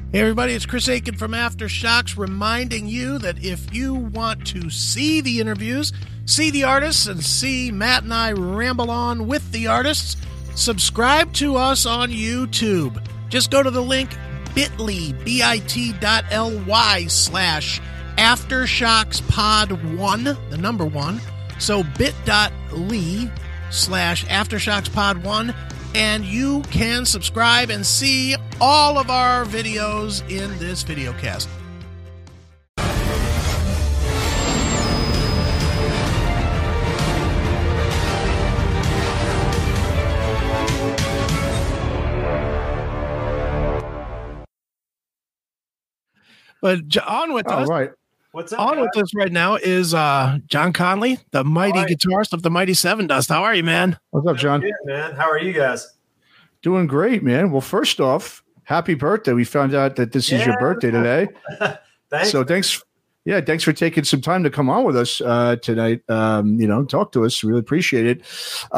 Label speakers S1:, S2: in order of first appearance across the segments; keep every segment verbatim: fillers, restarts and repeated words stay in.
S1: Hey everybody, it's Chris Aiken from Aftershocks reminding you that if you want to see the interviews, see the artists, and see Matt and I ramble on with the artists, subscribe to us on YouTube. Just go to the link bit.ly, bit.ly slash AftershocksPod1, the number one. So bit.ly slash AftershocksPod1, and you can subscribe and see all of our videos in this video cast. But on with
S2: oh,
S1: us,
S2: right.
S3: What's up?
S1: on
S3: guys?
S1: with us right now is uh, John Conley, the mighty
S3: Hi.
S1: guitarist of the Mighty Seven Dust. How are you, man?
S2: What's up, John?
S3: Good, man. How are you guys?
S2: Doing great, man. Well, first off, happy birthday. We found out that this is your
S3: Yeah.
S2: birthday today.
S3: Thanks.
S2: So thanks. Yeah, thanks for taking some time to come on with us uh, tonight. Um, you know, talk to us. Really appreciate it.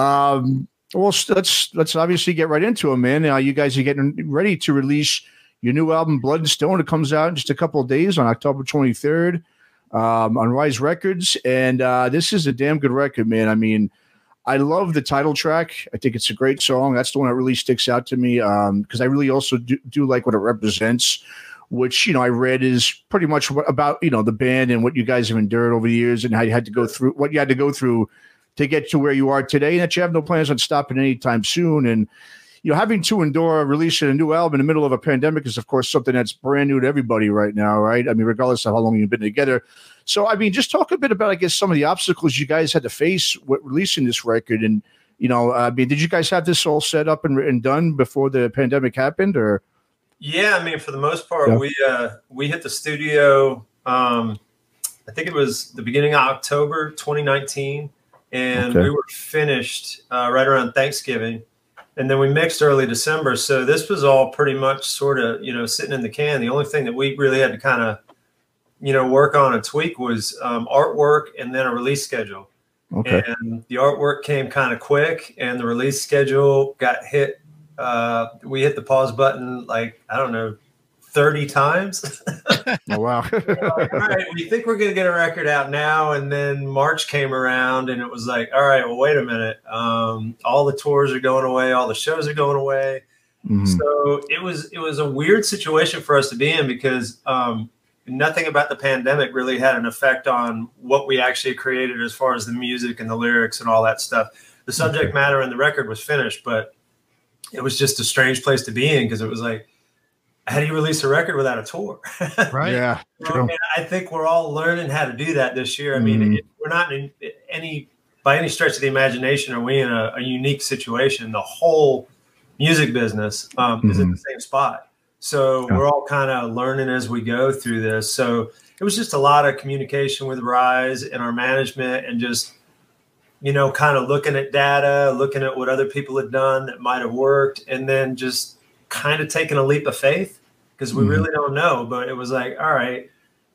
S2: Um, well, let's let's obviously get right into it, man. Uh, you guys are getting ready to release your new album, Blood and Stone. It comes out in just a couple of days on October twenty-third um, on Rise Records. And uh, this is a damn good record, man. I mean, I love the title track. I think it's a great song. That's the one that really sticks out to me because um, I really also do, do like what it represents, which, you know, I read is pretty much what, about, you know, the band and what you guys have endured over the years and how you had to go through what you had to go through to get to where you are today, and that you have no plans on stopping anytime soon. And, you know, having to endure releasing a new album in the middle of a pandemic is, of course, something that's brand new to everybody right now, right? I mean, regardless of how long you've been together. So, I mean, just talk a bit about, I guess, some of the obstacles you guys had to face with releasing this record. And, you know, I mean, did you guys have this all set up and, and done before the pandemic happened, or?
S3: Yeah, I mean, for the most part,
S2: Yeah.
S3: we uh, we hit the studio. Um, I think it was the beginning of October twenty nineteen, and
S2: Okay.
S3: we were finished uh, right around Thanksgiving, and then we mixed early December. So this was all pretty much sort of, you know, sitting in the can. The only thing that we really had to kind of, you know, work on and tweak was um, artwork and then a release schedule.
S2: Okay.
S3: And the artwork came kind of quick, and the release schedule got hit. Uh, we hit the pause button like, I don't know, thirty times.
S2: Oh, wow.
S3: All right, we think we're going to get a record out now. And then March came around, and it was like, all right, well, wait a minute. Um, all the tours are going away. All the shows are going away.
S2: Mhm.
S3: So it was it was a weird situation for us to be in because um, nothing about the pandemic really had an effect on what we actually created as far as the music and the lyrics and all that stuff. The subject matter and the record was finished, but it was just a strange place to be in because it was like, how do you release a record without a tour?
S1: Right?
S2: Yeah.
S3: So,
S2: True.
S3: and I think we're all learning how to do that this year. I mean,
S2: Mhm.
S3: it, we're not in any, by any stretch of the imagination, are we in a, a unique situation. The whole music business um, is in the same spot. So
S2: Yeah.
S3: we're all kind of learning as we go through this. So it was just a lot of communication with Rise and our management and just, you know, kind of looking at data, looking at what other people had done that might have worked, and then just kind of taking a leap of faith because we
S2: Mhm.
S3: really don't know. But it was like, all right,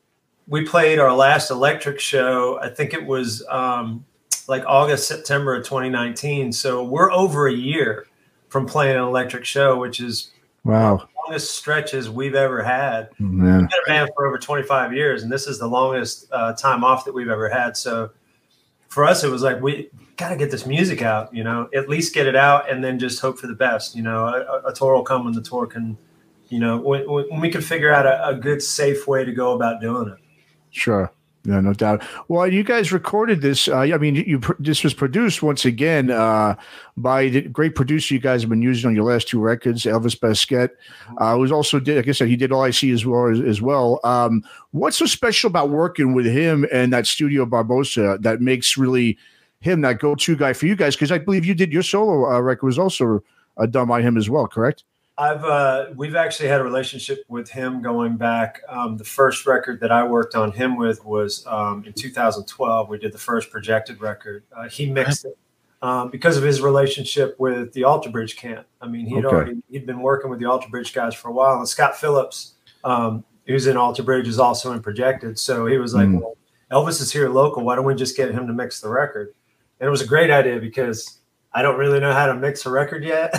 S3: we played our last electric show. I think it was um, like August, September of twenty nineteen. So we're over a year from playing an electric show, which is
S2: Wow.
S3: the longest stretches we've ever had.
S2: Man.
S3: We've been a band for over twenty-five years, and this is the longest uh, time off that we've ever had. So for us, it was like, we got to get this music out, you know, at least get it out and then just hope for the best. You know, a, a tour will come when the tour can, you know, when, when we can figure out a, a good, safe way to go about doing it.
S2: Sure. Yeah, no doubt. Well, you guys recorded this. Uh, I mean, you, you this was produced once again uh, by the great producer you guys have been using on your last two records, Elvis Basquet. Uh, who's also did, like I said, he did All I See as well as, as well. Um, what's so special about working with him and that Studio Barbosa that makes really him that go-to guy for you guys? Because I believe you did your solo uh, record was also uh, done by him as well, correct?
S3: I've uh, we've actually had a relationship with him going back. Um, the first record that I worked on him with was um, in two thousand twelve. We did the first Projected record. Uh, he mixed it um, because of his relationship with the Alter Bridge Camp. I mean, he'd
S2: Okay.
S3: already he'd been working with the Alter Bridge guys for a while, and Scott Phillips, um, who's in Alter Bridge, is also in Projected. So he was like,
S2: Mm.
S3: well, Elvis is here local. Why don't we just get him to mix the record? And it was a great idea because I don't really know how to mix a record yet.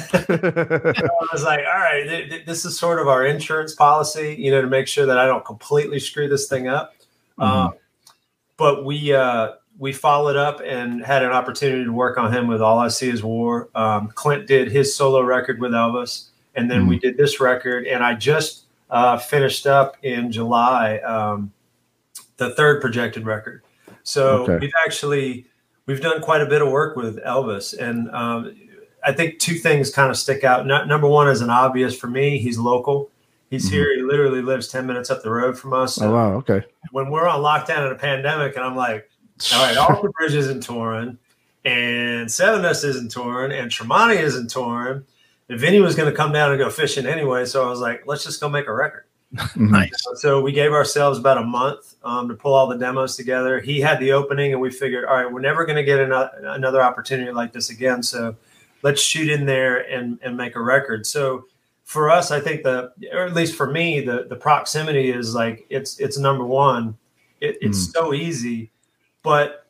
S3: I was like, all right, th- th- this is sort of our insurance policy, you know, to make sure that I don't completely screw this thing up. Mm-hmm. Um, but we uh, we followed up and had an opportunity to work on him with All I See Is War. Um, Clint did his solo record with Elvis, and then mm-hmm. we did this record. And I just uh, finished up in July um, the third projected record. So okay. we've actually we've done quite a bit of work with Elvis, and um, I think two things kind of stick out. No, number one is an obvious for me. He's local. He's mm-hmm. here. He literally lives ten minutes up the road from us.
S2: Oh wow! Okay.
S3: When we're on lockdown in a pandemic, and I'm like, all right, Alter Bridge isn't touring, and Seven Us isn't touring, and Tremonti isn't touring. And Vinny was going to come down and go fishing anyway, so I was like, let's just go make a record.
S1: Nice.
S3: So we gave ourselves about a month um, to pull all the demos together. He had the opening, and we figured, all right, we're never going to get another, another opportunity like this again. So let's shoot in there and, and make a record. So for us, I think the, or at least for me, the, the proximity is like, it's, it's number one. It, it's mm. so easy, but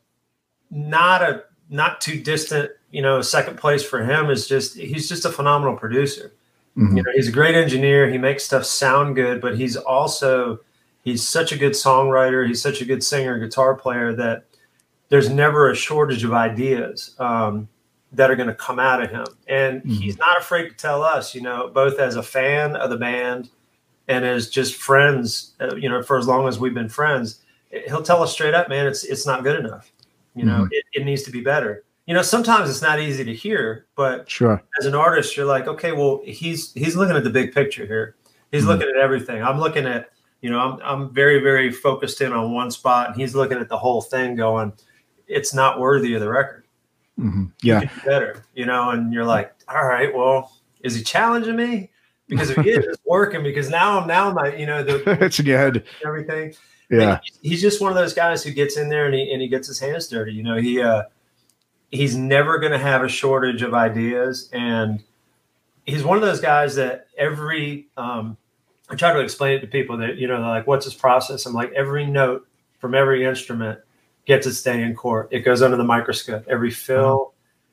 S3: not a, not too distant, you know, second place for him is just, he's just a phenomenal producer. Mm-hmm. You know, he's a great engineer. He makes stuff sound good, but he's also, he's such a good songwriter. He's such a good singer, guitar player that there's never a shortage of ideas um, that are going to come out of him. And mm-hmm. he's not afraid to tell us, you know, both as a fan of the band and as just friends, uh, you know, for as long as we've been friends, he'll tell us straight up, man, it's, it's not good enough. You know, mm-hmm. it, it needs to be better. You know, sometimes it's not easy to hear, but
S2: sure.
S3: as an artist, you're like, okay, well, he's he's looking at the big picture here. He's mm-hmm. looking at everything. I'm looking at, you know, I'm I'm very, very focused in on one spot, and he's looking at the whole thing going, it's not worthy of the record.
S2: Mm-hmm. Yeah.
S3: You can do better, you know, and you're like, all right, well, is he challenging me? Because if he is, it's working, because now I'm now my, you know, the
S2: it's in your head.
S3: Everything.
S2: Yeah.
S3: He's just one of those guys who gets in there and he and he gets his hands dirty. You know, he uh he's never going to have a shortage of ideas. And he's one of those guys that every, um, I try to explain it to people that, you know, like, what's his process? I'm like, every note from every instrument gets its day in court. It goes under the microscope. Every fill,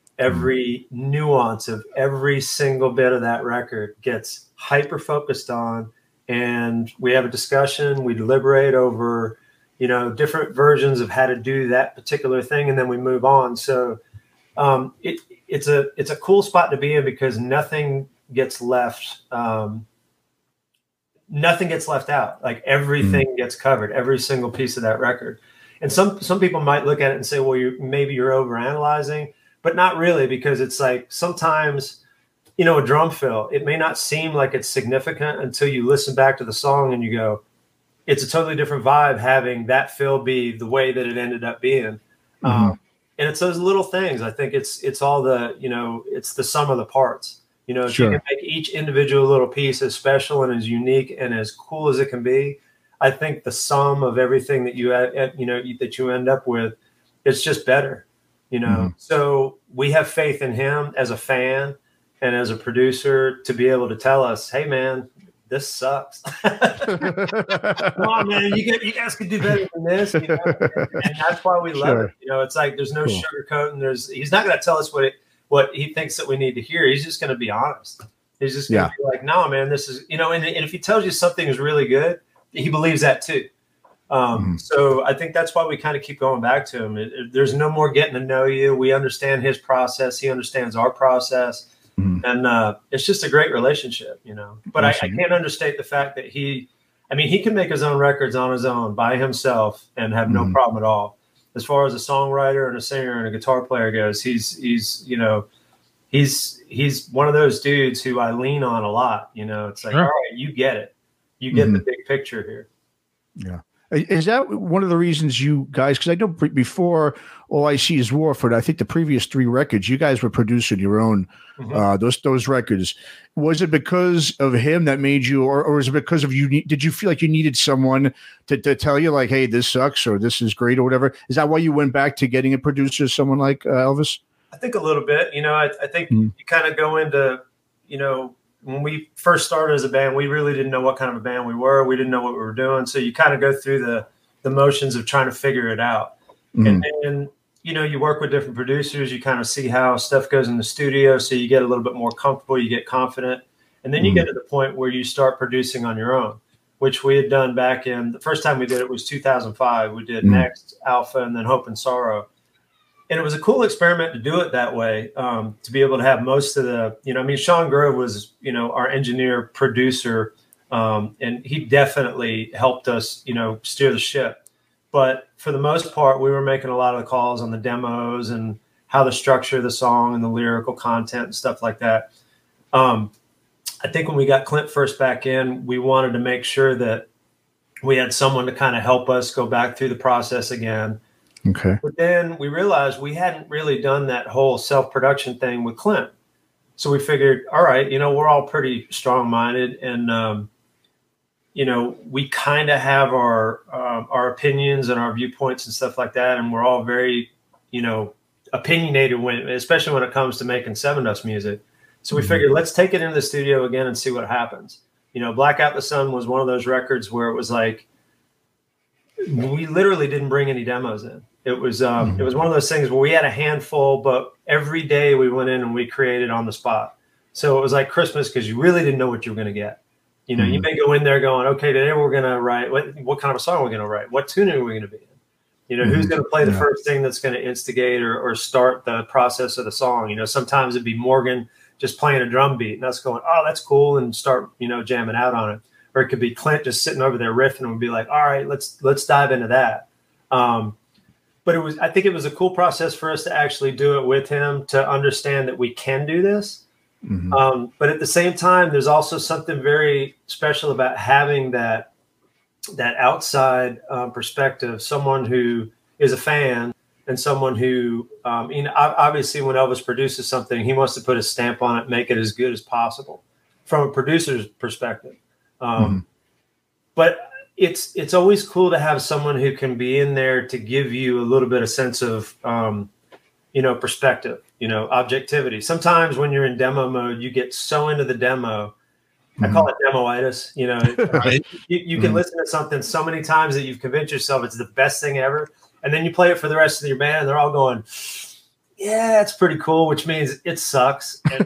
S3: every nuance of every single bit of that record gets hyper focused on. And we have a discussion, we deliberate over, you know, different versions of how to do that particular thing. And then we move on. So, Um, it, it's a it's a cool spot to be in, because nothing gets left um, nothing gets left out. Like everything mm. gets covered, every single piece of that record. And some some people might look at it and say, well, you maybe you're overanalyzing, but not really, because it's like sometimes, you know, a drum fill, it may not seem like it's significant until you listen back to the song and you go, it's a totally different vibe having that fill be the way that it ended up being. Mm-hmm. Um, And it's those little things. I think it's it's all the, you know, it's the sum of the parts. You know, if sure. you can make each individual little piece as special and as unique and as cool as it can be, I think the sum of everything that you, you know, that you end up with, it's just better, you know. Mm-hmm. So we have faith in him as a fan and as a producer to be able to tell us, hey, man, this sucks. Come on, man, you get, you guys could do better than this, you know? And that's why we love sure. it. You know, it's like there's no cool. sugarcoating. There's he's not going to tell us what it what he thinks that we need to hear. He's just going to be honest. He's just going to yeah. be like, no, man, this is, you know. And, and if he tells you something is really good, he believes that too. Um, mm-hmm. So I think that's why we kind of keep going back to him. It, it, there's no more getting to know you. We understand his process. He understands our process. Mm-hmm. And uh, it's just a great relationship, you know. But I, I can't understate the fact that he, I mean, he can make his own records on his own by himself and have no mm-hmm. problem at all. As far as a songwriter and a singer and a guitar player goes, he's he's you know, he's he's one of those dudes who I lean on a lot. You know, it's like, sure. all right, you get it, you get mm-hmm. the big picture here.
S2: Yeah. Is that one of the reasons you guys, because I know before All I See Is Warford, I think the previous three records, you guys were producing your own, mm-hmm. uh, those those records. Was it because of him that made you, or, or was it because of you? Did you feel like you needed someone to, to tell you like, hey, this sucks or this is great or whatever? Is that why you went back to getting a producer, someone like uh, Elvis?
S3: I think a little bit. You know, I, I think mm-hmm. you kind of go into, you know, when we first started as a band, we really didn't know what kind of a band we were. We didn't know what we were doing. So you kind of go through the, the motions of trying to figure it out. Mm-hmm. And then you know, you work with different producers, you kind of see how stuff goes in the studio. So you get a little bit more comfortable, you get confident. And then you mm-hmm. get to the point where you start producing on your own, which we had done back in the first time we did it was two thousand five. We did mm-hmm. Next, Alpha, and then Hope and Sorrow. And it was a cool experiment to do it that way, um, to be able to have most of the, you know, I mean, Sean Grove was, you know, our engineer, producer, um, and he definitely helped us, you know, steer the ship. But for the most part, we were making a lot of the calls on the demos and how the structure of the song and the lyrical content and stuff like that. Um, I think when we got Clint first back in, we wanted to make sure that we had someone to kind of help us go back through the process again.
S2: Okay.
S3: But then we realized we hadn't really done that whole self-production thing with Clint. So we figured, all right, you know, we're all pretty strong-minded, and, um, you know, we kind of have our uh, our opinions and our viewpoints and stuff like that, and we're all very, you know, opinionated, when, especially when it comes to making Sevendust music. So we mm-hmm. figured, let's take it into the studio again and see what happens. You know, Blackout the Sun was one of those records where it was like, we literally didn't bring any demos in. It was um, mm-hmm. it was one of those things where we had a handful, but every day we went in and we created on the spot. So it was like Christmas, because you really didn't know what you were going to get. You know, mm-hmm. you may go in there going, okay, today we're going to write, what, what kind of a song are we going to write? What tune are we going to be in? You know, mm-hmm. who's going to play the yeah. first thing that's going to instigate or, or start the process of the song? You know, sometimes it'd be Morgan just playing a drum beat and us going, oh, that's cool, and start, you know, jamming out on it. Or it could be Clint just sitting over there riffing and would be like, all right, let's let's dive into that. Um, but it was, I think it was a cool process for us to actually do it with him, to understand that we can do this. Mm-hmm. Um, but at the same time, there's also something very special about having that that outside um, perspective, someone who is a fan and someone who, um, you know, obviously when Elvis produces something, he wants to put a stamp on it, make it as good as possible from a producer's perspective. Um, mm-hmm. But it's it's always cool to have someone who can be in there to give you a little bit of sense of, um, you know, perspective, you know, objectivity. Sometimes when you're in demo mode, you get so into the demo. Mm-hmm. I call it demoitis. You know, right. you, you can mm-hmm. listen to something so many times that you've convinced yourself it's the best thing ever. And then you play it for the rest of your band and they're all going, yeah, it's pretty cool, which means it sucks. And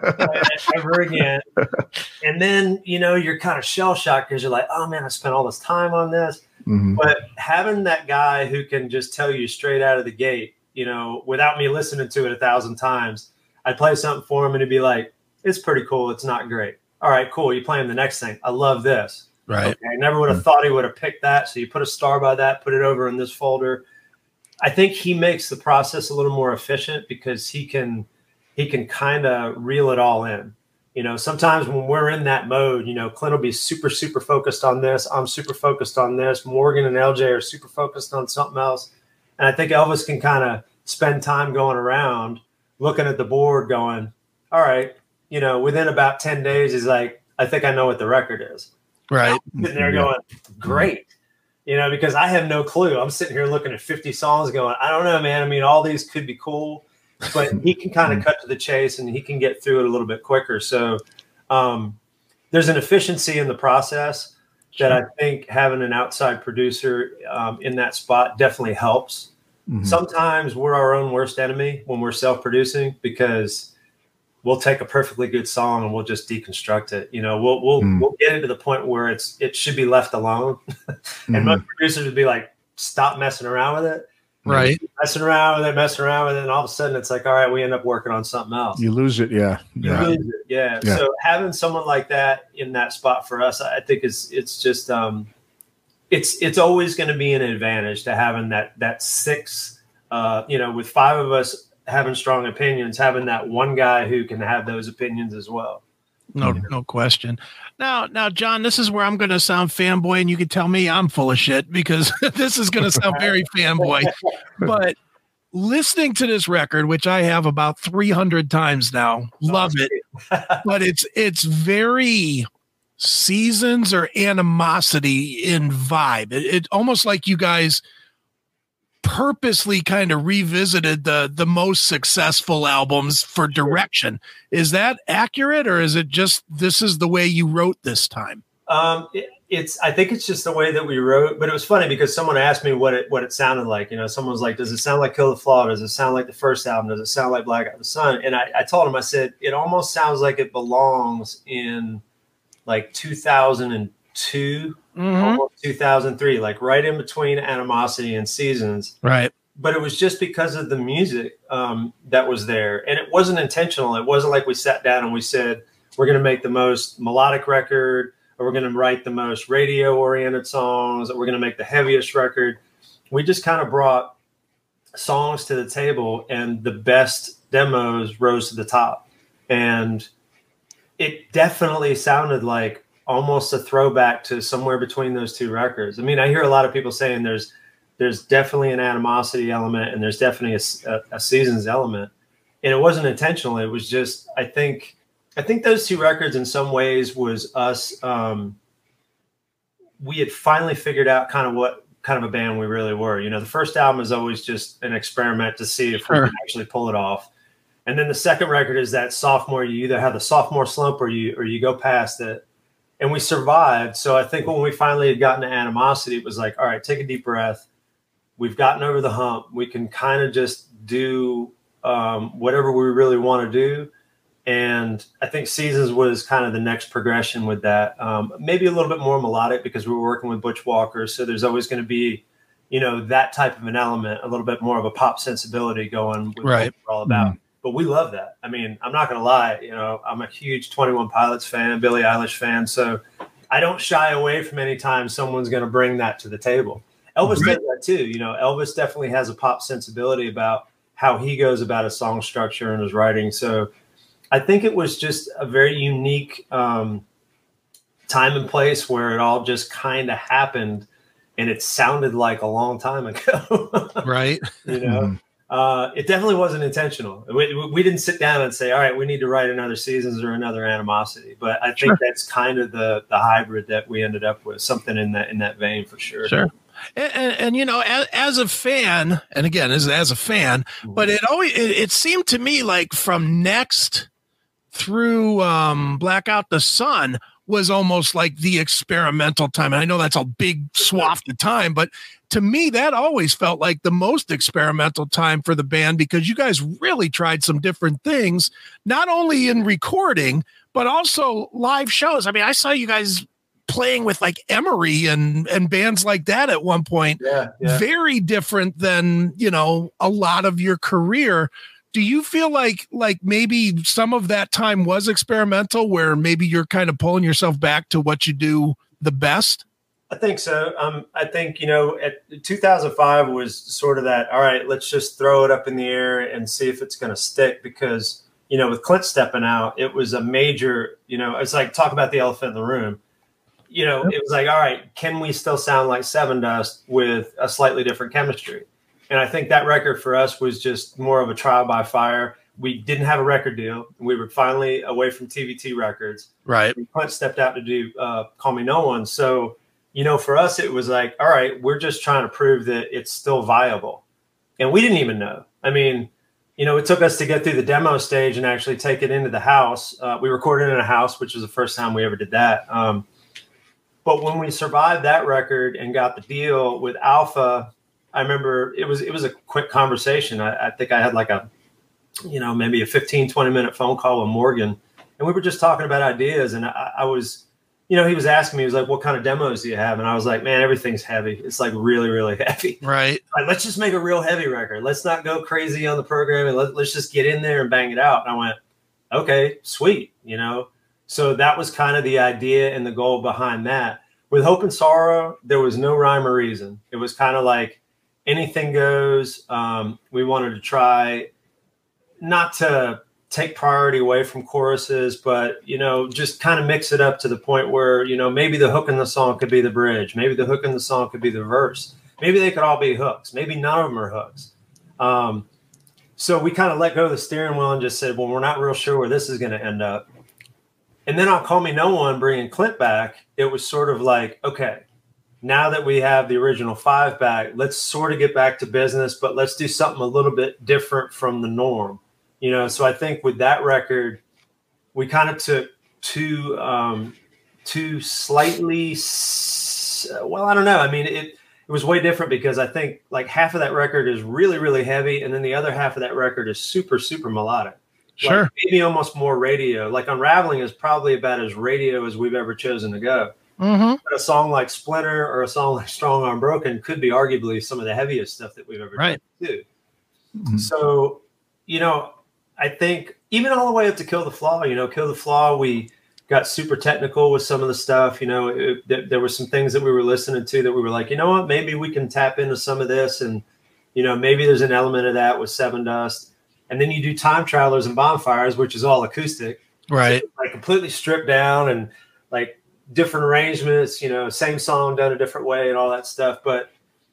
S3: ever again. And then, you know, you're kind of shell shocked because you're like, oh man, I spent all this time on this. Mm-hmm. But having that guy who can just tell you straight out of the gate, you know, without me listening to it a thousand times, I'd play something for him and he'd be like, it's pretty cool. It's not great. All right, cool. You play him the next thing. I love this.
S1: Right.
S3: Okay, I never would have mm-hmm. thought he would have picked that. So you put a star by that, put it over in this folder. I think he makes the process a little more efficient because he can he can kind of reel it all in. You know, sometimes when we're in that mode, you know, Clint will be super, super focused on this. I'm super focused on this. Morgan and L J are super focused on something else. And I think Elvis can kind of spend time going around, looking at the board going, all right, you know, within about ten days, he's like, I think I know what the record is.
S1: Right.
S3: I'm sitting there going, great. You know, because I have no clue. I'm sitting here looking at fifty songs going, I don't know, man. I mean, all these could be cool, but he can kind of cut to the chase and he can get through it a little bit quicker. So um, there's an efficiency in the process that I think having an outside producer um, in that spot definitely helps. Mm-hmm. Sometimes we're our own worst enemy when we're self-producing because we'll take a perfectly good song and we'll just deconstruct it. You know, we'll we'll mm. we'll get it to the point where it's it should be left alone. And mm. most producers would be like, stop messing around with it.
S1: Right.
S3: Messing around with it, messing around with it, and all of a sudden it's like, all right, we end up working on something else.
S2: You lose it, yeah.
S3: You
S2: yeah.
S3: lose it, yeah. yeah. So having someone like that in that spot for us, I think is it's just um it's it's always going to be an advantage to having that that six uh, you know, with five of us having strong opinions, having that one guy who can have those opinions as well.
S1: No, you know? no question. Now, now, John, this is where I'm going to sound fanboy, and you can tell me I'm full of shit because this is going to sound very fanboy. But listening to this record, which I have about three hundred times now, love it. But it's it's very Seasons or Animosity in vibe. It, it almost like you guys purposely kind of revisited the the most successful albums for direction. Is that accurate, or is it just this is the way you wrote this time?
S3: Um, it, it's, I think it's just the way that we wrote, but it was funny because someone asked me what it, what it sounded like. You know, someone was like, does it sound like Kill the Flaw? Does it sound like the first album? Does it sound like Black Out the Sun? And I, I told him, I said, it almost sounds like it belongs in like two thousand two, mm-hmm. almost two thousand three, like right in between Animosity and Seasons.
S1: Right.
S3: But it was just because of the music um, that was there. And it wasn't intentional. It wasn't like we sat down and we said, we're going to make the most melodic record, or we're going to write the most radio-oriented songs, or we're going to make the heaviest record. We just kind of brought songs to the table, and the best demos rose to the top. And it definitely sounded like almost a throwback to somewhere between those two records. I mean, I hear a lot of people saying there's there's definitely an Animosity element and there's definitely a, a, a Seasons element. And it wasn't intentional. It was just, I think, I think those two records in some ways was us. Um, we had finally figured out kind of what kind of a band we really were. You know, the first album is always just an experiment to see if
S1: sure.
S3: we can actually pull it off. And then the second record is that sophomore, you either have the sophomore slump or you, or you go past it. And we survived. So I think when we finally had gotten to Animosity, it was like, all right, take a deep breath. We've gotten over the hump. We can kind of just do um, whatever we really want to do. And I think Seasons was kind of the next progression with that. Um, maybe a little bit more melodic because we were working with Butch Walker. So there's always going to be, you know, that type of an element, a little bit more of a pop sensibility going with
S1: right.
S3: what we're all about.
S1: Mm-hmm.
S3: But we love that. I mean, I'm not going to lie. You know, I'm a huge twenty-one Pilots fan, Billie Eilish fan. So I don't shy away from any time someone's going to bring that to the table. Elvis
S1: right.
S3: did that too. You know, Elvis definitely has a pop sensibility about how he goes about his song structure and his writing. So I think it was just a very unique um, time and place where it all just kind of happened, and it sounded like a long time ago.
S1: Right.
S3: You know, mm-hmm. uh, it definitely wasn't intentional. We, we didn't sit down and say, all right, we need to write another Seasons or another Animosity. But I think sure. that's kind of the the hybrid that we ended up with, something in that in that vein for sure.
S1: Sure. And, and, and you know, as, as a fan, and again, as, as a fan, mm-hmm. but it always it, it seemed to me like from Next through um, Black Out the Sun was almost like the experimental time. And I know that's a big swath of time, but to me, that always felt like the most experimental time for the band because you guys really tried some different things, not only in recording, but also live shows. I mean, I saw you guys playing with like Emery and, and bands like that at one point.
S3: Yeah, yeah.
S1: Very different than, you know, a lot of your career. Do you feel like like maybe some of that time was experimental where maybe you're kind of pulling yourself back to what you do the best?
S3: I think so. Um, I think, you know, at two thousand five was sort of that, all right, let's just throw it up in the air and see if it's going to stick because, you know, with Clint stepping out, it was a major, you know, it's like talk about the elephant in the room. You know, it was like, all right, can we still sound like Seven Dust with a slightly different chemistry? And I think that record for us was just more of a trial by fire. We didn't have a record deal. We were finally away from T V T Records.
S1: Right.
S3: Clint stepped out to do uh, Call Me No One. So, you know, for us, it was like, all right, we're just trying to prove that it's still viable. And we didn't even know. I mean, you know, it took us to get through the demo stage and actually take it into the house. Uh, we recorded in a house, which was the first time we ever did that. Um, but when we survived that record and got the deal with Alpha, I remember it was it was a quick conversation. I, I think I had like a, you know, maybe a fifteen, twenty minute phone call with Morgan. And we were just talking about ideas. And I, I was, you know, he was asking me, he was like, what kind of demos do you have? And I was like, man, everything's heavy. It's like really, really heavy.
S1: Right.
S3: Like, let's just make a real heavy record. Let's not go crazy on the programming. Let, let's just get in there and bang it out. And I went, okay, sweet. You know, so that was kind of the idea and the goal behind that. With Hope and Sorrow, there was no rhyme or reason. It was kind of like, anything goes. Um, we wanted to try not to take priority away from choruses, but, you know, just kind of mix it up to the point where, you know, maybe the hook in the song could be the bridge. Maybe the hook in the song could be the verse. Maybe they could all be hooks. Maybe none of them are hooks. Um, so we kind of let go of the steering wheel and just said, well, we're not real sure where this is going to end up. And then on Call Me No One, bringing Clint back, it was sort of like, okay, now that we have the original five back, let's sort of get back to business, but let's do something a little bit different from the norm. You know, so I think with that record, we kind of took two um, two slightly, well, I don't know. I mean, it, it was way different because I think like half of that record is really, really heavy. And then the other half of that record is super, super melodic.
S1: Sure.
S3: Like maybe almost more radio. Like Unraveling is probably about as radio as we've ever chosen to go.
S1: Mm-hmm.
S3: But a song like Splinter or a song like Strong Arm Broken could be arguably some of the heaviest stuff that we've ever
S1: right.
S3: done too. Mm-hmm. So, you know, I think even all the way up to Kill the Flaw, you know, Kill the Flaw, we got super technical with some of the stuff. You know, it, th- there were some things that we were listening to that we were like, you know what, maybe we can tap into some of this. And, you know, maybe there's an element of that with Sevendust. And then you do Time Travelers and Bonfires, which is all acoustic.
S1: Right.
S3: So, like completely stripped down and like different arrangements, you know, same song done a different way and all that stuff. But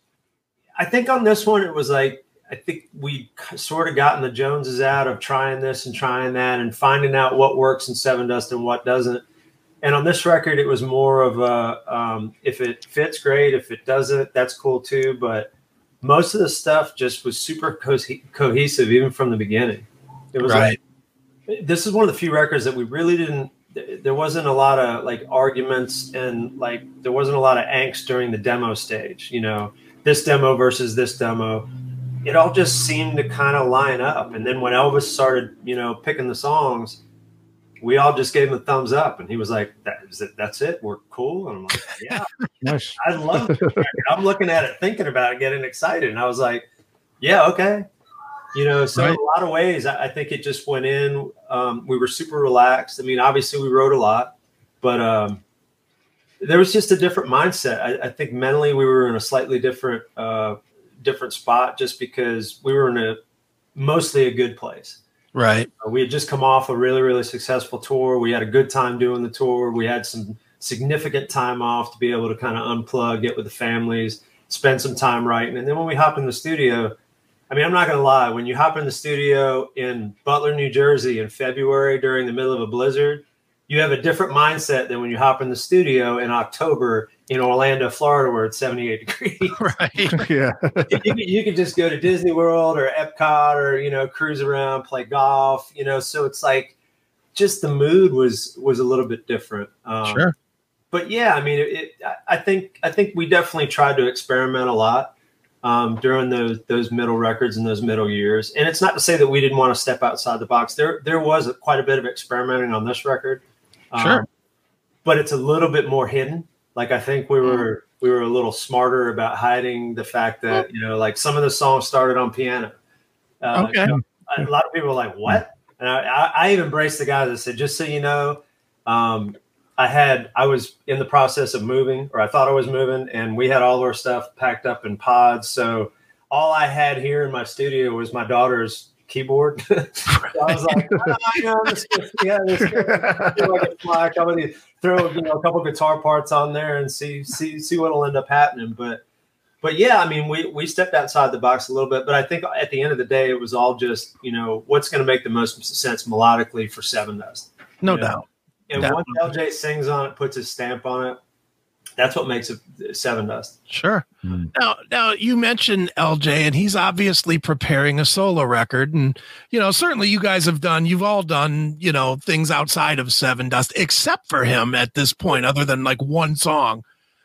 S3: I think on this one, it was like, I think we sort of gotten the Joneses out of trying this and trying that and finding out what works in Sevendust and what doesn't. And on this record, it was more of a, um, if it fits, great. If it doesn't, that's cool too. But most of the stuff just was super co- cohesive, even from the beginning. It was
S1: right.
S3: like, this is one of the few records that we really didn't, there wasn't a lot of like arguments and like, there wasn't a lot of angst during the demo stage, you know, this demo versus this demo. It all just seemed to kind of line up. And then when Elvis started, you know, picking the songs, we all just gave him a thumbs up. And he was like, that is it. That's it. We're cool. And I'm like, yeah,
S2: Nice.
S3: I love it. I'm looking at it, thinking about it, getting excited. And I was like, yeah, okay. You know, so
S1: right.
S3: in a lot of ways, I, I think it just went in. Um, we were super relaxed. I mean, obviously we wrote a lot, but um, there was just a different mindset. I, I think mentally we were in a slightly different uh different spot just because we were in a mostly a good place.
S1: Right.
S3: Uh, we had just come off a really, really successful tour. We had a good time doing the tour. We had some significant time off to be able to kind of unplug, get with the families, spend some time writing. And then when we hop in the studio, I mean, I'm not going to lie, when you hop in the studio in Butler, New Jersey in February during the middle of a blizzard, you have a different mindset than when you hop in the studio in October in Orlando, Florida, where it's seventy-eight degrees.
S1: Right.
S2: Yeah.
S3: you, you could just go to Disney World or Epcot or, you know, cruise around, play golf, you know, so it's like just the mood was, was a little bit different. Um,
S1: Sure.
S3: But yeah, I mean, it, it, I think, I think we definitely tried to experiment a lot um, during those, those middle records and those middle years. And it's not to say that we didn't want to step outside the box. There, there was a, quite a bit of experimenting on this record.
S1: Sure.
S3: Um, but it's a little bit more hidden. Like, I think we were, we were a little smarter about hiding the fact that, you know, like some of the songs started on piano. Uh,
S1: Okay.
S3: you know, a lot of people were like, what? And I, I, I even embraced the guys that said, just so you know, um, I had, I was in the process of moving, or I thought I was moving, and we had all of our stuff packed up in pods. So all I had here in my studio was my daughter's keyboard. So I was like, oh, you know, this, yeah, this, like a fly. I'm gonna throw, you know, a couple guitar parts on there and see see see what'll end up happening. But but yeah, I mean, we we stepped outside the box a little bit. But I think at the end of the day, it was all just, you know, what's going to make the most sense melodically for Sevendust.
S1: No
S3: you know?
S1: doubt.
S3: And
S1: Definitely.
S3: once L J sings on it, puts his stamp on it, that's what makes it Sevendust.
S1: Sure.
S2: Mm.
S1: Now, now you mentioned L J, and he's obviously preparing a solo record, and you know, certainly you guys have done, you've all done, you know, things outside of Sevendust, except for him at this point, other than like one song.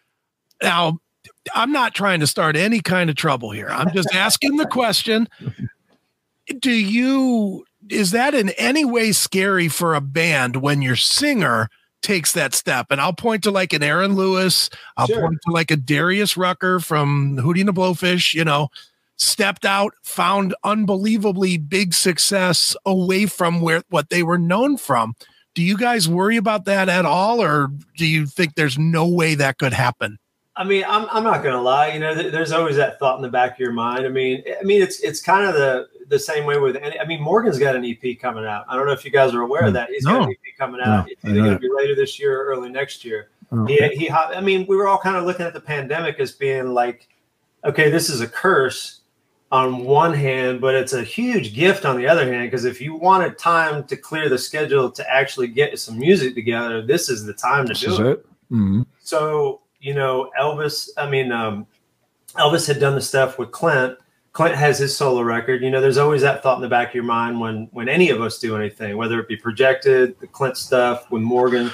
S1: Now, I'm not trying to start any kind of trouble here. I'm just asking the question: do you? Is that in any way scary for a band when your singer takes that step? And I'll point to like an Aaron Lewis, I'll
S3: Sure.
S1: point to like a Darius Rucker from Hootie and the Blowfish, you know, stepped out, found unbelievably big success away from where what they were known from. Do you guys worry about that at all, or do you think there's no way that could happen?
S3: I mean, I'm I'm not gonna lie. You know, th- there's always that thought in the back of your mind. I mean, I mean, it's it's kind of the the same way with any. I mean, Morgan's got an E P coming out. I don't know if you guys are aware of that. He's got
S1: No.
S3: an E P coming out.
S2: No,
S3: It's
S2: I
S3: either
S2: know
S3: going
S2: that.
S3: to be later this year or early next year.
S2: Oh,
S3: He he. I mean, we were all kind of looking at the pandemic as being like, okay, this is a curse on one hand, but it's a huge gift on the other hand, because if you wanted time to clear the schedule to actually get some music together, this is the time to
S2: This
S3: do
S2: is
S3: it.
S2: it. Mm-hmm.
S3: So, you know, Elvis, I mean, um, Elvis had done the stuff with Clint. Clint has his solo record. You know, there's always that thought in the back of your mind when when any of us do anything, whether it be Projected, the Clint stuff with Morgan.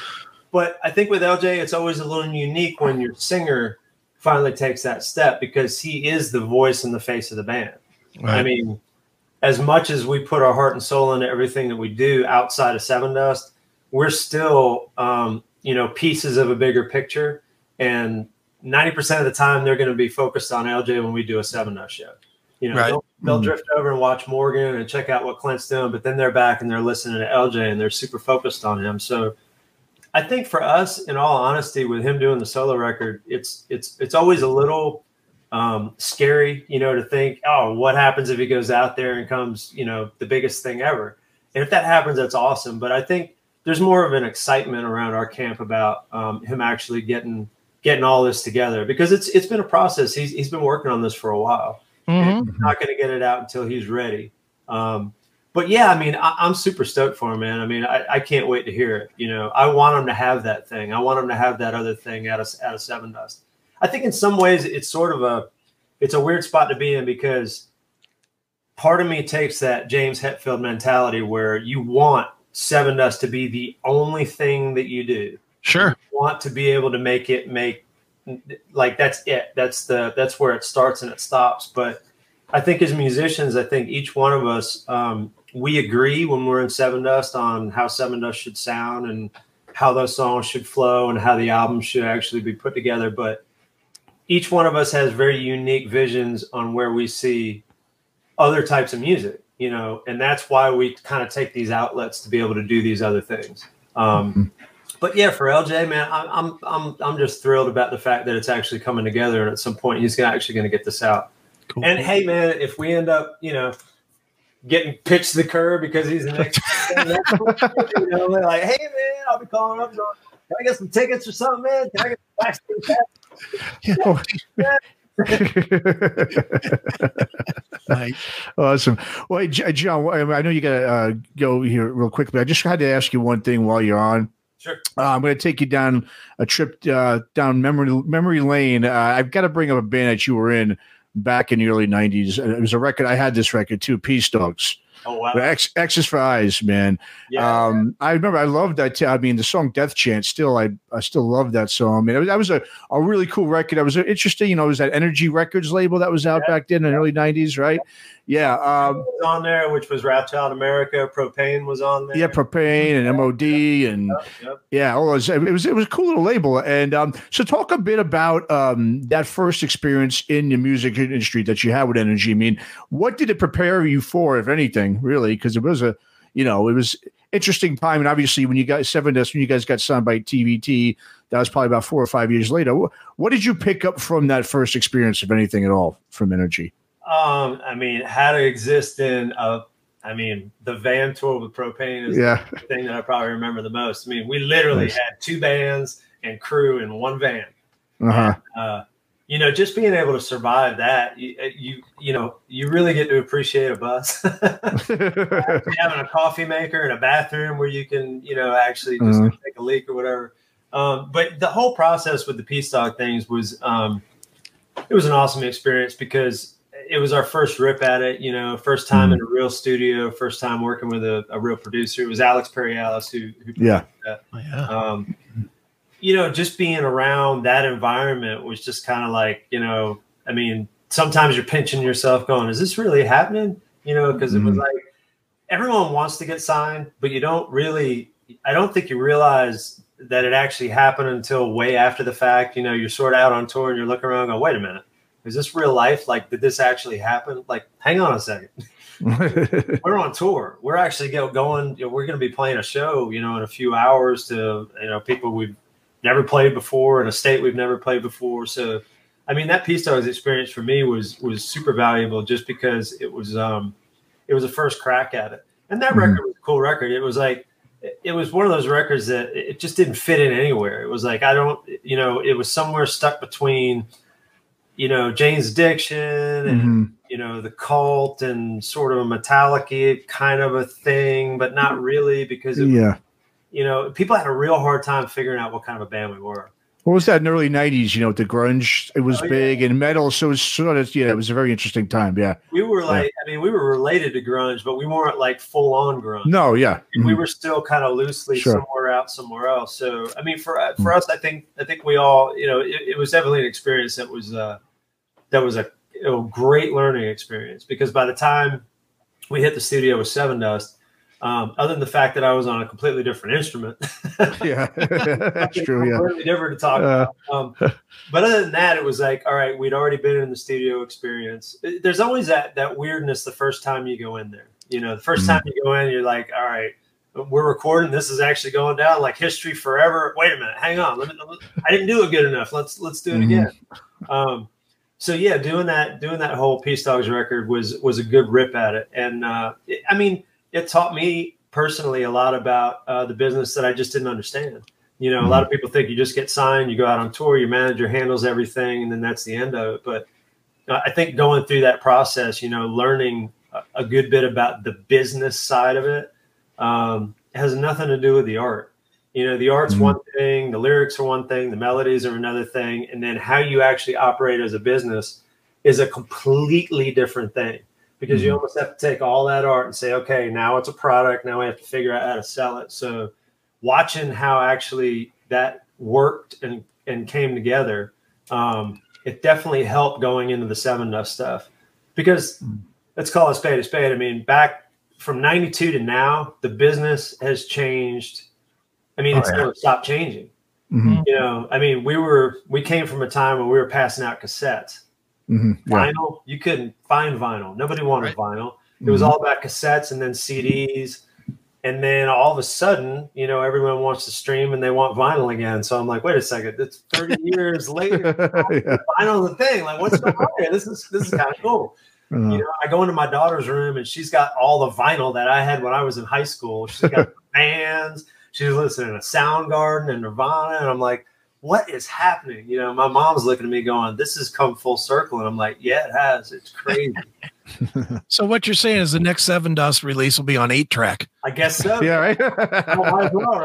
S3: But I think with L J, it's always a little unique when your singer finally takes that step because he is the voice and the face of the band. Right. I mean, as much as we put our heart and soul into everything that we do outside of Sevendust, we're still, um, you know, pieces of a bigger picture. And ninety percent of the time they're going to be focused on L J when we do a Sevendust show. You know, right. they'll, they'll mm-hmm. drift over and watch Morgan and check out what Clint's doing, but then they're back and they're listening to L J and they're super focused on him. So I think for us, in all honesty, with him doing the solo record, it's it's it's always a little um, scary, you know, to think, oh, what happens if he goes out there and comes, you know, the biggest thing ever? And if that happens, that's awesome. But I think there's more of an excitement around our camp about um, him actually getting getting all this together because it's it's been a process. He's he's been working on this for a while. Mm-hmm. He's not going to get it out until he's ready. Um, But yeah, I mean, I, I'm super stoked for him, man. I mean, I, I can't wait to hear it. You know, I want him to have that thing. I want him to have that other thing out of out of Sevendust. I think in some ways it's sort of a, it's a weird spot to be in because part of me takes that James Hetfield mentality where you want Sevendust to be the only thing that you do.
S1: Sure.
S3: You want to be able to make it make like that's it. That's the that's where it starts and it stops. But I think as musicians, I think each one of us. Um, We agree when we're in Sevendust on how Sevendust should sound and how those songs should flow and how the album should actually be put together. But each one of us has very unique visions on where we see other types of music, you know, and that's why we kind of take these outlets to be able to do these other things. Um, mm-hmm. But yeah, for L J, man, I'm, I'm, I'm, I'm just thrilled about the fact that it's actually coming together. And at some point he's actually going to get this out. Cool. And hey, man, if we end up, you know, getting pitched the curb because he's an ex. You know, they're like, hey man, I'll be calling up. Going, can I get some tickets or something, man? Can I get some backstage pass?
S2: Nice. Awesome. Well, hey, John, I know you got to uh, go here real quick, but I just had to ask you one thing while you're on.
S3: Sure.
S2: Uh, I'm going to take you down a trip uh, down memory memory lane. Uh, I've got to bring up a band that you were in back in the early nineties. It was a record. I had this record too, Peace Dogs.
S3: Oh, wow.
S2: X, X is for Eyes, man.
S3: Yeah.
S2: Um, I remember I loved that. I mean, the song Death Chant, still, I I still love that song. I mean, it was, that was a, a really cool record. That was interesting. You know, it was that Energy Records label that was out yeah. back then in the early nineties, right? Yeah. Um,
S3: was on there, which was Rap Child America. Propane was on there.
S2: Yeah, Propane and M O D and yep, yep. yeah, all those. It was it was a cool little label. And um, so, talk a bit about um, that first experience in the music industry that you had with Energy. I mean, what did it prepare you for, if anything, really? Because it was a, you know, it was interesting time. And obviously, when you got Sevendust, when you guys got signed by T V T, that was probably about four or five years later. What, what did you pick up from that first experience, if anything at all, from Energy?
S3: Um, I mean, how to exist in a, I mean, the van tour with Propane is
S2: yeah.
S3: the thing that I probably remember the most. I mean, we literally nice. had two bands and crew in one van.
S2: Uh-huh.
S3: And, uh, you know, just being able to survive that, you, you, you know, you really get to appreciate a bus. Having a coffee maker and a bathroom where you can, you know, actually just uh-huh. take a leak or whatever. Um, but the whole process with the Peace Dog things was, um, it was an awesome experience because it was our first rip at it, you know, first time mm. in a real studio, first time working with a, a real producer. It was Alex Perialis who, who
S2: yeah.
S3: that.
S1: Oh, yeah.
S3: Um, you know, just being around that environment was just kind of like, you know, I mean, sometimes you're pinching yourself going, is this really happening? You know, because mm. it was like everyone wants to get signed, but you don't really, I don't think you realize that it actually happened until way after the fact. You know, you're sort of out on tour and you're looking around going, wait a minute. Is this real life? Like, did this actually happen? Like, hang on a second. We're on tour. We're actually go, going, you know, we're going to be playing a show, you know, in a few hours to, you know, people we've never played before in a state we've never played before. So, I mean, that Peace Dogs experience for me was, was super valuable just because it was, um, it was a first crack at it. And that mm-hmm. record was a cool record. It was like, it was one of those records that it just didn't fit in anywhere. It was like, I don't, you know, it was somewhere stuck between, you know, Jane's Addiction and, mm-hmm. you know, the Cult and sort of a Metallica kind of a thing, but not really because, it,
S2: yeah,
S3: you know, people had a real hard time figuring out what kind of a band we were.
S2: What was that in the early nineties? You know, the grunge, it was oh, big, yeah. and metal. So it was sort of, yeah, it was a very interesting time. Yeah.
S3: We were like,
S2: yeah.
S3: I mean, we were related to grunge, but we weren't like full on grunge.
S2: No, yeah.
S3: Mm-hmm. We were still kind of loosely sure. somewhere out, somewhere else. So, I mean, for, for mm-hmm. us, I think, I think we all, you know, it, it was definitely an experience that was, uh, that was a, a great learning experience, because by the time we hit the studio with Seven Dust, Um, other than the fact that I was on a completely different instrument.
S2: Yeah, that's true. Yeah.
S3: Completely different to talk
S2: uh,
S3: about. Um, but other than that, it was like, all right, we'd already been in the studio experience. There's always that, that weirdness the first time you go in there. You know, the first mm-hmm. time you go in, you're like, all right, we're recording. This is actually going down like history forever. Wait a minute. Hang on. Let me, let me, I didn't do it good enough. Let's, let's do it mm-hmm. again. Um, so yeah, doing that, doing that whole Peace Dogs record was, was a good rip at it. And uh, it, I mean, it taught me personally a lot about uh, the business that I just didn't understand. You know, mm-hmm. a lot of people think you just get signed, you go out on tour, your manager handles everything, and then that's the end of it. But I think going through that process, you know, learning a, a good bit about the business side of it um, has nothing to do with the art. You know, the art's mm-hmm. one thing, the lyrics are one thing, the melodies are another thing, and then how you actually operate as a business is a completely different thing. Because you almost have to take all that art and say, okay, now it's a product. Now we have to figure out how to sell it. So watching how actually that worked and, and came together, um, it definitely helped going into the Seven Dust stuff. Because let's call a spade a spade. I mean, back from ninety-two to now, the business has changed. I mean, oh, it's yeah. never stopped changing. Mm-hmm. You know, I mean, we were we came from a time when we were passing out cassettes.
S2: Mm-hmm. Yeah.
S3: Vinyl, you couldn't find vinyl. Nobody wanted right. vinyl. It was mm-hmm. all about cassettes and then C Ds. And then all of a sudden, you know, everyone wants to stream and they want vinyl again. So I'm like, wait a second, it's thirty years later. Yeah. Vinyl's the thing. Like, what's going on here? This is this is kind of cool. Uh-huh. You know, I go into my daughter's room and she's got all the vinyl that I had when I was in high school. She's got bands. She's listening to Soundgarden and Nirvana. And I'm like, what is happening? You know, my mom's looking at me going, this has come full circle. And I'm like, yeah, it has. It's crazy.
S1: So what you're saying is the next Seven Dust release will be on eight track.
S3: I guess so.
S2: Yeah, right.
S3: Well, might as well,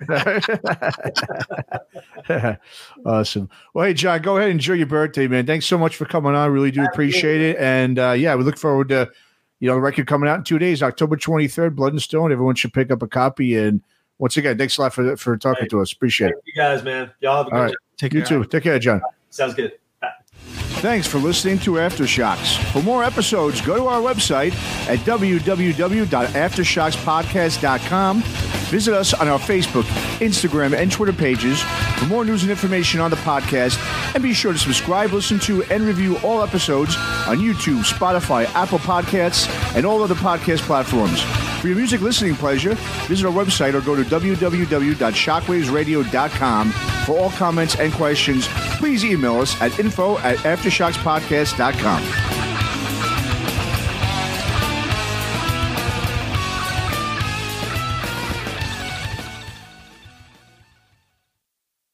S2: right? Awesome. Well, hey, John, go ahead and enjoy your birthday, man. Thanks so much for coming on. Really do appreciate it. And uh, yeah, we look forward to, you know, the record coming out in two days, October twenty-third, Blood and Stone. Everyone should pick up a copy. And once again, thanks a lot for for talking right. to us. Appreciate
S3: Thank
S2: it.
S3: You guys, man. Y'all have a good
S2: All right. Take you care. too. Take care, John.
S3: Sounds good. Bye.
S2: Thanks for listening to Aftershocks. For more episodes, go to our website at w w w dot aftershocks podcast dot com. Visit us on our Facebook, Instagram, and Twitter pages for more news and information on the podcast. And be sure to subscribe, listen to, and review all episodes on YouTube, Spotify, Apple Podcasts, and all other podcast platforms. For your music listening pleasure, visit our website or go to w w w dot shockwaves radio dot com. For all comments and questions, please email us at info at aftershockspodcast dot com.